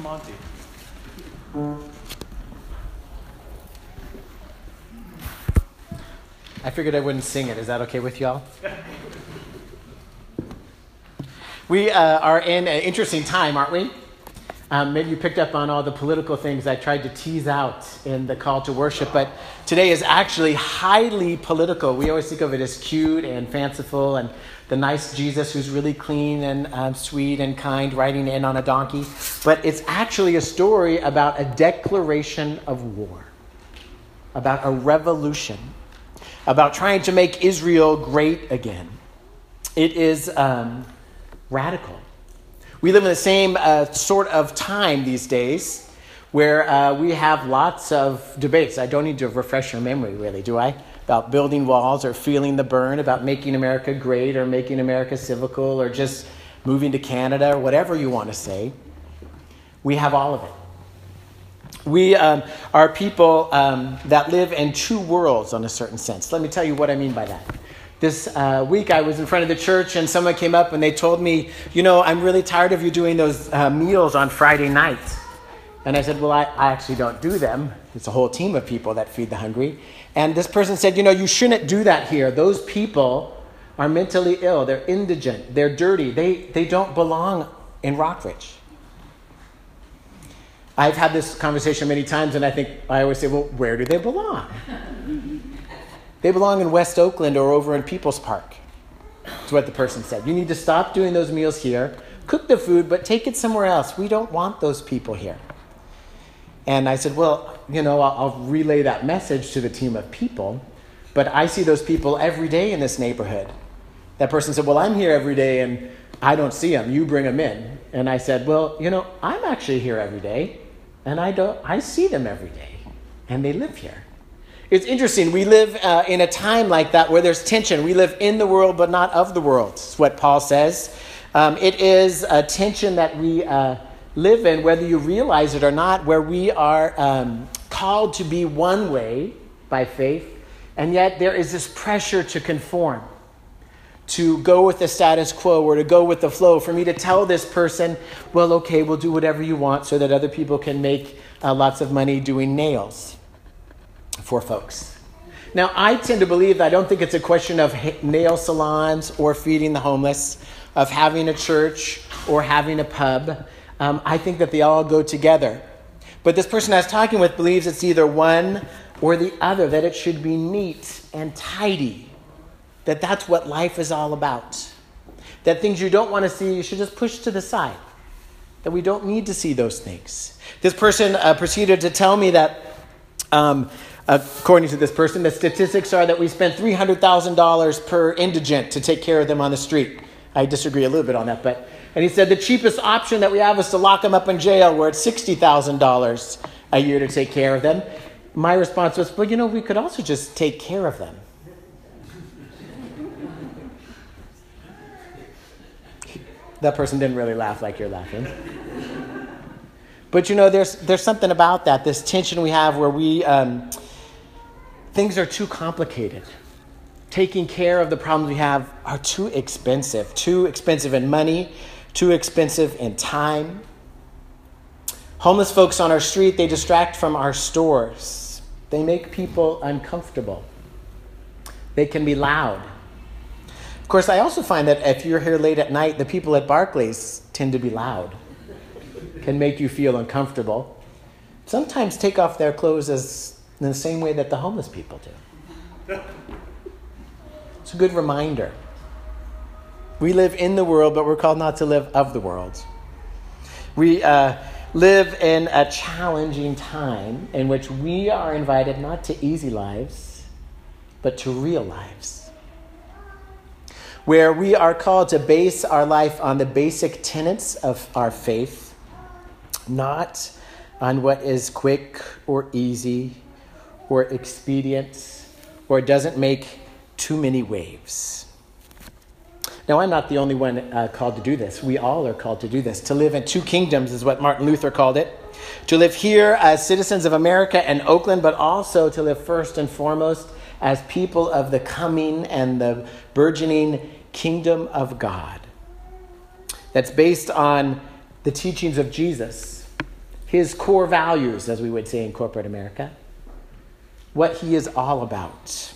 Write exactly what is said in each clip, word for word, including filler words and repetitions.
Monty. I figured I wouldn't sing it. Is that okay with y'all? We uh, are in an interesting time, aren't we? Um, maybe you picked up on all the political things I tried to tease out in the call to worship, but today is actually highly political. We always think of it as cute and fanciful and the nice Jesus who's really clean and um, sweet and kind riding in on a donkey. But it's actually a story about a declaration of war, about a revolution, about trying to make Israel great again. It is um, radical. We live in the same uh, sort of time these days where uh, we have lots of debates. I don't need to refresh your memory, really, do I? About building walls or feeling the burn, about making America great or making America civical or just moving to Canada or whatever you want to say. We have all of it. We um, are people um, that live in two worlds in a certain sense. Let me tell you what I mean by that. This uh, week I was in front of the church and someone came up and they told me, you know, I'm really tired of you doing those uh, meals on Friday nights. And I said, well, I, I actually don't do them. It's a whole team of people that feed the hungry. And this person said, you know, you shouldn't do that here. Those people are mentally ill. They're indigent. They're dirty. They, they don't belong in Rockridge. I've had this conversation many times and I think I always say, well, where do they belong? They belong in West Oakland or over in People's Park. That's what the person said. You need to stop doing those meals here, cook the food, but take it somewhere else. We don't want those people here. And I said, well, you know, I'll, I'll relay that message to the team of people, but I see those people every day in this neighborhood. That person said, well, I'm here every day and I don't see them. You bring them in. And I said, well, you know, I'm actually here every day and I don't. I see them every day and they live here. It's interesting. We live uh, in a time like that where there's tension. We live in the world, but not of the world. It's what Paul says. Um, it is a tension that we uh, live in, whether you realize it or not, where we are um, called to be one way by faith, and yet there is this pressure to conform, to go with the status quo or to go with the flow. For me to tell this person, well, okay, we'll do whatever you want so that other people can make uh, lots of money doing nails for folks. Now, I tend to believe that I don't think it's a question of nail salons or feeding the homeless, of having a church or having a pub. Um, I think that they all go together. But this person I was talking with believes it's either one or the other, that it should be neat and tidy, that that's what life is all about, that things you don't want to see, you should just push to the side, that we don't need to see those things. This person uh, proceeded to tell me that um, according to this person, the statistics are that we spend three hundred thousand dollars per indigent to take care of them on the street. I disagree a little bit on that, but and he said the cheapest option that we have is to lock them up in jail where it's sixty thousand dollars a year to take care of them. My response was, well, you know, we could also just take care of them. That person didn't really laugh like you're laughing. But, you know, there's there's something about that, this tension we have where we... Um, Things are too complicated. Taking care of the problems we have are too expensive. Too expensive in money, too expensive in time. Homeless folks on our street, they distract from our stores. They make people uncomfortable. They can be loud. Of course, I also find that if you're here late at night, the people at Barclays tend to be loud. Can make you feel uncomfortable. Sometimes take off their clothes as in the same way that the homeless people do. It's a good reminder. We live in the world, but we're called not to live of the world. We uh, live in a challenging time in which we are invited not to easy lives, but to real lives. Where we are called to base our life on the basic tenets of our faith, not on what is quick or easy or expedient, or doesn't make too many waves. Now, I'm not the only one uh, called to do this. We all are called to do this. To live in two kingdoms is what Martin Luther called it. To live here as citizens of America and Oakland, but also to live first and foremost as people of the coming and the burgeoning kingdom of God. That's based on the teachings of Jesus his core values, as we would say in corporate America, what he is all about.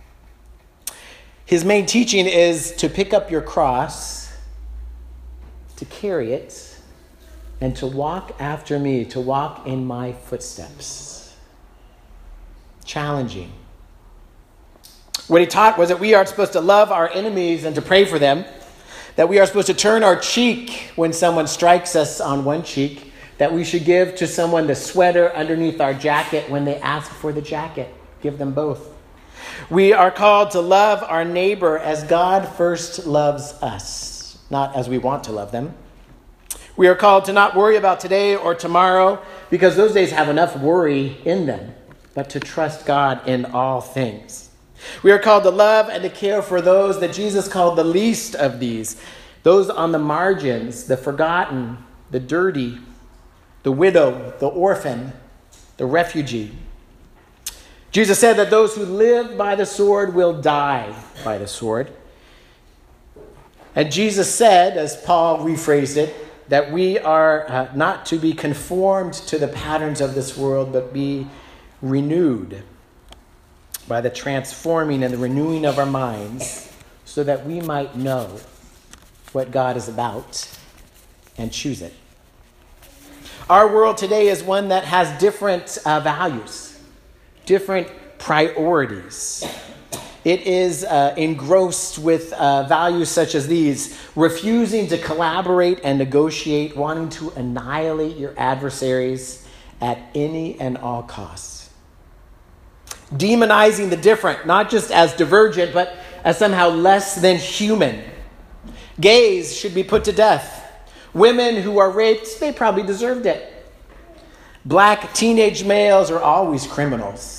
His main teaching is to pick up your cross, to carry it, and to walk after me, to walk in my footsteps. Challenging. What he taught was that we are supposed to love our enemies and to pray for them, that we are supposed to turn our cheek when someone strikes us on one cheek, that we should give to someone the sweater underneath our jacket when they ask for the jacket. Give them both. We are called to love our neighbor as God first loves us, not as we want to love them. We are called to not worry about today or tomorrow because those days have enough worry in them, but to trust God in all things. We are called to love and to care for those that Jesus called the least of these, those on the margins, the forgotten, the dirty, the widow, the orphan, the refugee. Jesus said that those who live by the sword will die by the sword. And Jesus said, as Paul rephrased it, that we are uh, not to be conformed to the patterns of this world, but be renewed by the transforming and the renewing of our minds so that we might know what God is about and choose it. Our world today is one that has different uh, values. Different priorities. It is uh, engrossed with uh, values such as these: refusing to collaborate and negotiate, wanting to annihilate your adversaries at any and all costs. Demonizing the different, not just as divergent, but as somehow less than human. Gays should be put to death. Women who are raped, they probably deserved it. Black teenage males are always criminals.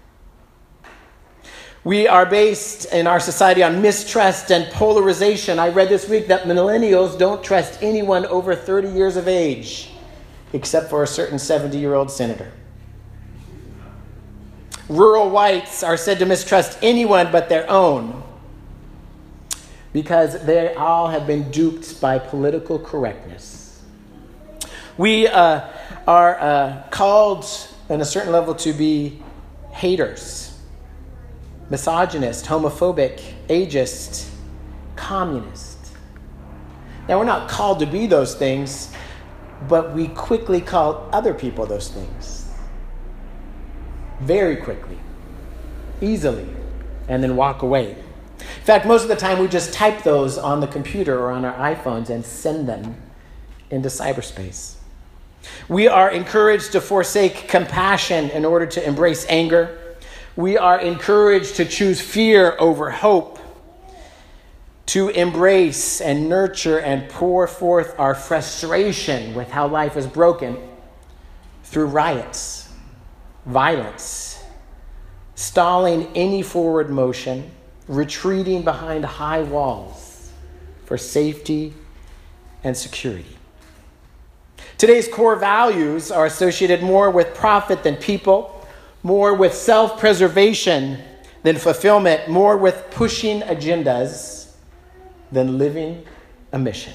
We are based in our society on mistrust and polarization. I read this week that millennials don't trust anyone over thirty years of age, except for a certain seventy-year-old senator. Rural whites are said to mistrust anyone but their own because they all have been duped by political correctness. We uh, are uh, called, on a certain level, to be haters, misogynist, homophobic, ageist, communist. Now, we're not called to be those things, but we quickly call other people those things. Very quickly, easily, and then walk away. In fact, most of the time we just type those on the computer or on our iPhones and send them into cyberspace. We are encouraged to forsake compassion in order to embrace anger. We are encouraged to choose fear over hope, to embrace and nurture and pour forth our frustration with how life is broken through riots, violence, stalling any forward motion, retreating behind high walls for safety and security. Today's core values are associated more with profit than people, more with self-preservation than fulfillment, more with pushing agendas than living a mission.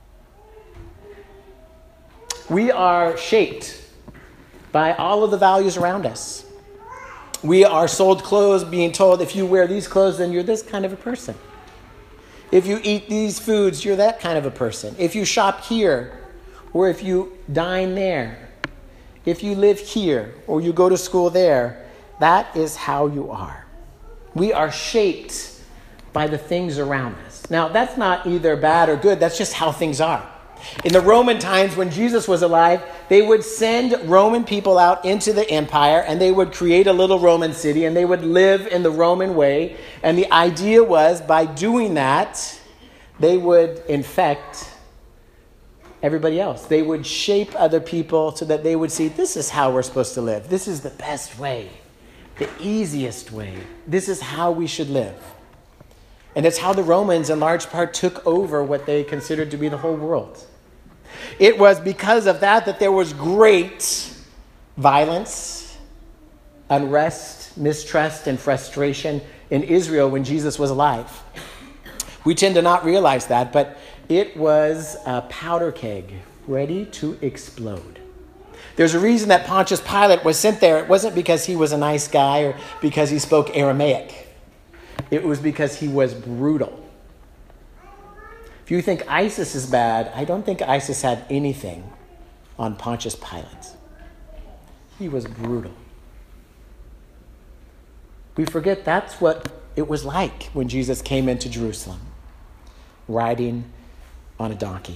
We are shaped by all of the values around us. We are sold clothes being told, if you wear these clothes, then you're this kind of a person. If you eat these foods, you're that kind of a person. If you shop here, or if you dine there, if you live here, or you go to school there, that is how you are. We are shaped by the things around us. Now, that's not either bad or good. That's just how things are. In the Roman times, when Jesus was alive, they would send Roman people out into the empire, and they would create a little Roman city, and they would live in the Roman way. And the idea was, by doing that, they would infect everybody else. They would shape other people so that they would see, this is how we're supposed to live. This is the best way, the easiest way. This is how we should live. And it's how the Romans, in large part, took over what they considered to be the whole world. It was because of that that there was great violence, unrest, mistrust, and frustration in Israel when Jesus was alive. We tend to not realize that, but it was a powder keg ready to explode. There's a reason that Pontius Pilate was sent there. It wasn't because he was a nice guy or because he spoke Aramaic. It was because he was brutal. If you think ISIS is bad, I don't think ISIS had anything on Pontius Pilate. He was brutal. We forget that's what it was like when Jesus came into Jerusalem, riding on a donkey.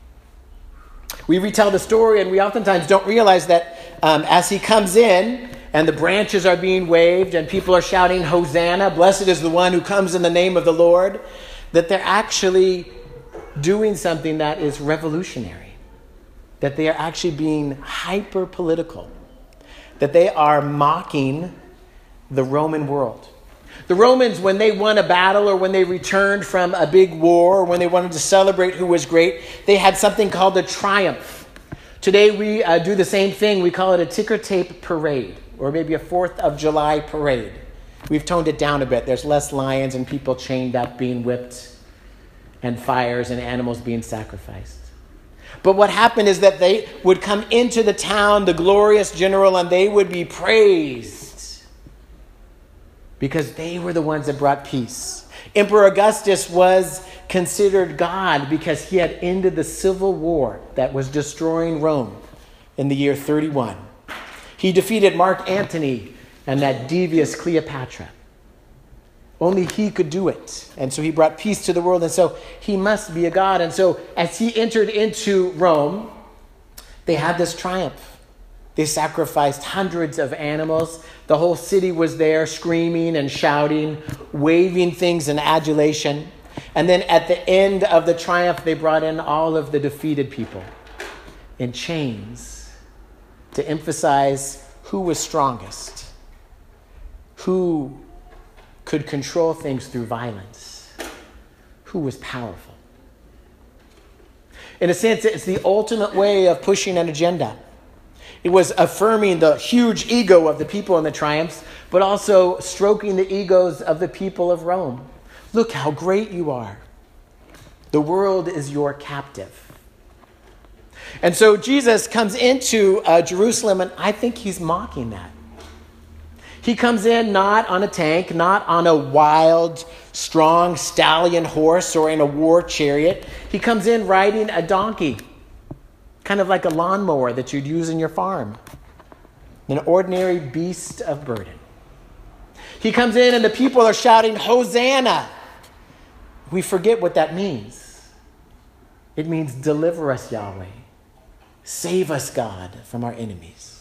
We retell the story, and we oftentimes don't realize that um, as he comes in and the branches are being waved and people are shouting, Hosanna, blessed is the one who comes in the name of the Lord, that they're actually doing something that is revolutionary, that they are actually being hyper-political, that they are mocking the Roman world. The Romans, when they won a battle or when they returned from a big war or when they wanted to celebrate who was great, they had something called a triumph. Today we uh, do the same thing. We call it a ticker tape parade or maybe a fourth of July parade. We've toned it down a bit. There's less lions and people chained up being whipped and fires and animals being sacrificed. But what happened is that they would come into the town, the glorious general, and they would be praised because they were the ones that brought peace. Emperor Augustus was considered God because he had ended the civil war that was destroying Rome in the year thirty-one. He defeated Mark Antony and that devious Cleopatra. Only he could do it. And so he brought peace to the world. And so he must be a god. And so as he entered into Rome, they had this triumph. They sacrificed hundreds of animals. The whole city was there screaming and shouting, waving things in adulation. And then at the end of the triumph, they brought in all of the defeated people in chains to emphasize who was strongest, who could control things through violence, who was powerful. In a sense, it's the ultimate way of pushing an agenda. It was affirming the huge ego of the people in the triumphs, but also stroking the egos of the people of Rome. Look how great you are. The world is your captive. And so Jesus comes into uh, Jerusalem, and I think he's mocking that. He comes in not on a tank, not on a wild, strong stallion horse or in a war chariot. He comes in riding a donkey, kind of like a lawnmower that you'd use in your farm, an ordinary beast of burden. He comes in and the people are shouting, Hosanna. We forget what that means. It means deliver us, Yahweh. Save us, God, from our enemies.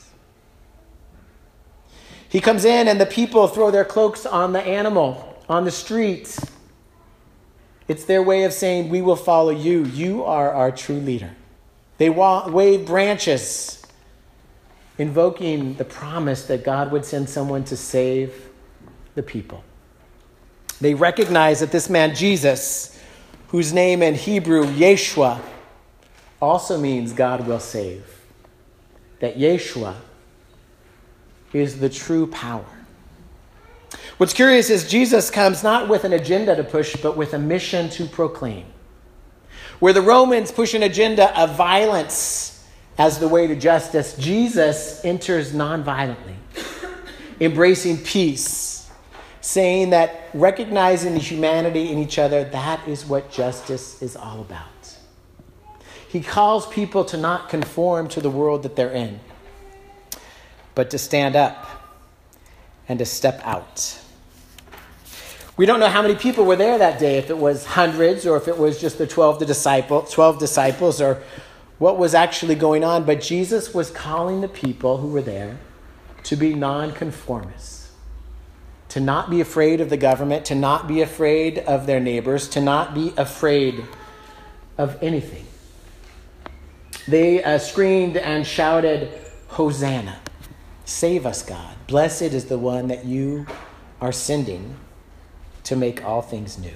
He comes in and the people throw their cloaks on the animal, on the street. It's their way of saying, we will follow you. You are our true leader. They wave branches, invoking the promise that God would send someone to save the people. They recognize that this man, Jesus, whose name in Hebrew, Yeshua, also means God will save. That Yeshua is the true power. What's curious is Jesus comes not with an agenda to push, but with a mission to proclaim. Where the Romans push an agenda of violence as the way to justice, Jesus enters nonviolently, embracing peace, saying that recognizing the humanity in each other, that is what justice is all about. He calls people to not conform to the world that they're in, but to stand up and to step out. We don't know how many people were there that day, if it was hundreds or if it was just the twelve, the disciple, twelve disciples or what was actually going on. But Jesus was calling the people who were there to be nonconformists, to not be afraid of the government, to not be afraid of their neighbors, to not be afraid of anything. They uh, screamed and shouted, Hosanna. Save us, God. Blessed is the one that you are sending to make all things new.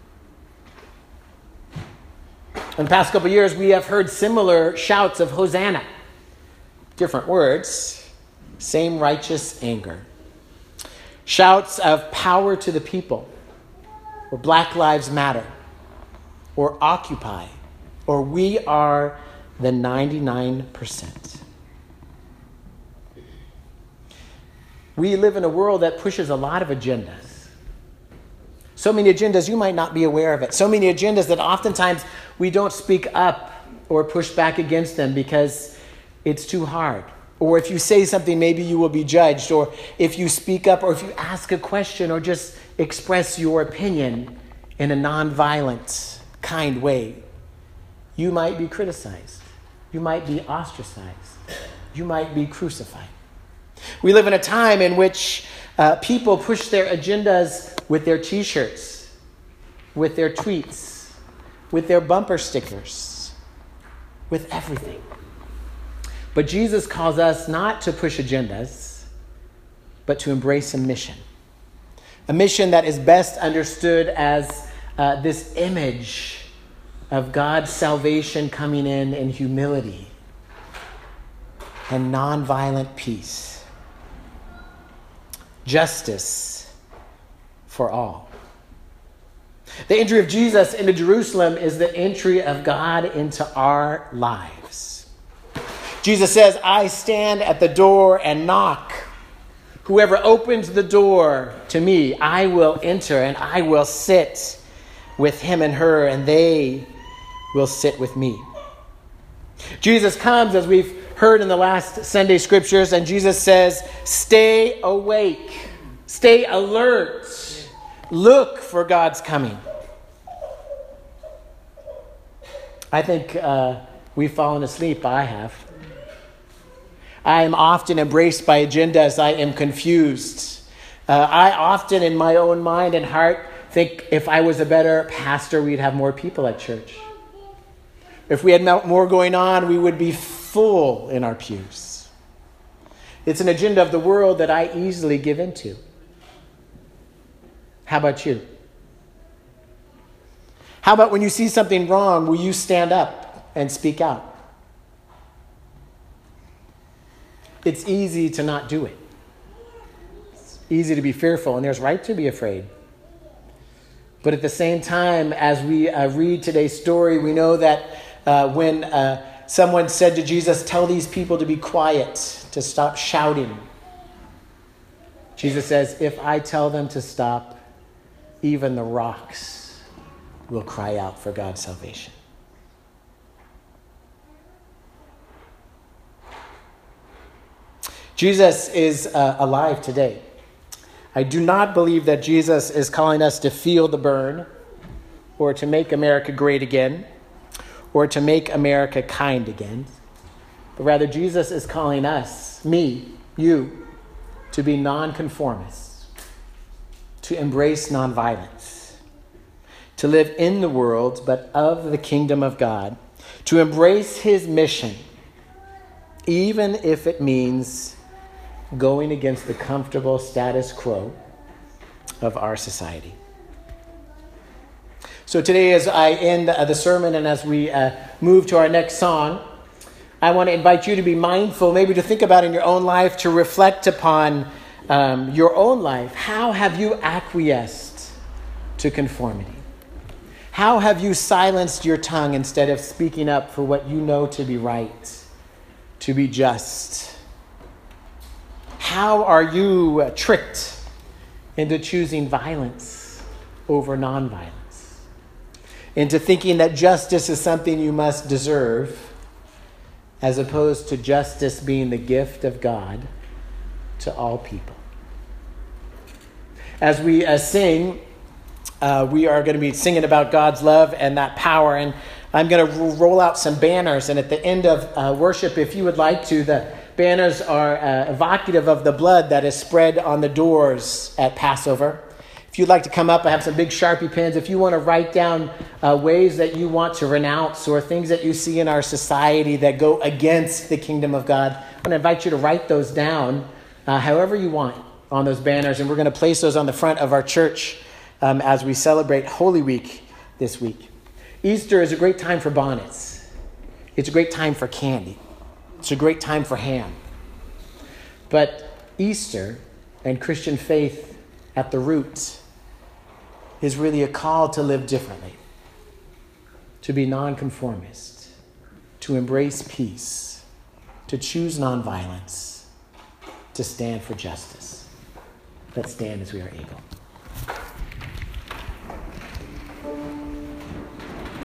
In the past couple of years, we have heard similar shouts of Hosanna. Different words, same righteous anger. Shouts of power to the people, or Black Lives Matter, or Occupy, or we are the ninety-nine percent. We live in a world that pushes a lot of agendas. So many agendas you might not be aware of it. So many agendas that oftentimes we don't speak up or push back against them because it's too hard. Or if you say something, maybe you will be judged. Or if you speak up, or if you ask a question, or just express your opinion in a nonviolent, kind way, you might be criticized. You might be ostracized. You might be crucified. We live in a time in which uh, people push their agendas with their t-shirts, with their tweets, with their bumper stickers, with everything. But Jesus calls us not to push agendas, but to embrace a mission. A mission that is best understood as uh, this image of God's salvation coming in in humility and nonviolent peace. Justice for all. The entry of Jesus into Jerusalem is the entry of God into our lives. Jesus says, I stand at the door and knock. Whoever opens the door to me, I will enter and I will sit with him and her, and they will sit with me. Jesus comes, as we've heard in the last Sunday scriptures, and Jesus says, stay awake, stay alert, look for God's coming. I think uh, we've fallen asleep. I have. I am often embraced by agendas. I am confused. Uh, I often, in my own mind and heart, think if I was a better pastor, we'd have more people at church. If we had more going on, we would be full in our pews. It's an agenda of the world that I easily give into. How about you? How about when you see something wrong, will you stand up and speak out? It's easy to not do it. It's easy to be fearful, and there's right to be afraid. But at the same time, as we uh, read today's story, we know that uh, when uh, someone said to Jesus, tell these people to be quiet, to stop shouting, Jesus says, if I tell them to stop, even the rocks will cry out for God's salvation. Jesus is uh, alive today. I do not believe that Jesus is calling us to feel the burn, or to make America great again, or to make America kind again. But rather, Jesus is calling us, me, you, to be nonconformists, to embrace nonviolence, to live in the world, but of the kingdom of God, to embrace his mission, even if it means going against the comfortable status quo of our society. So today, as I end uh, the sermon and as we uh, move to our next song, I want to invite you to be mindful, maybe to think about in your own life, to reflect upon um, your own life. How have you acquiesced to conformity? How have you silenced your tongue instead of speaking up for what you know to be right, to be just? How are you uh, tricked into choosing violence over nonviolence? Into thinking that justice is something you must deserve, as opposed to justice being the gift of God to all people. As we uh, sing, uh, we are going to be singing about God's love and that power. And I'm going to roll out some banners. And at the end of uh, worship, if you would like to, the banners are uh, evocative of the blood that is spread on the doors at Passover. If you'd like to come up, I have some big Sharpie pens. If you want to write down uh, ways that you want to renounce or things that you see in our society that go against the kingdom of God, I want to invite you to write those down uh, however you want on those banners. And we're going to place those on the front of our church um, as we celebrate Holy Week this week. Easter is a great time for bonnets. It's a great time for candy. It's a great time for ham. But Easter and Christian faith at the root is really a call to live differently, to be nonconformist, to embrace peace, to choose nonviolence, to stand for justice. Let's stand as we are able.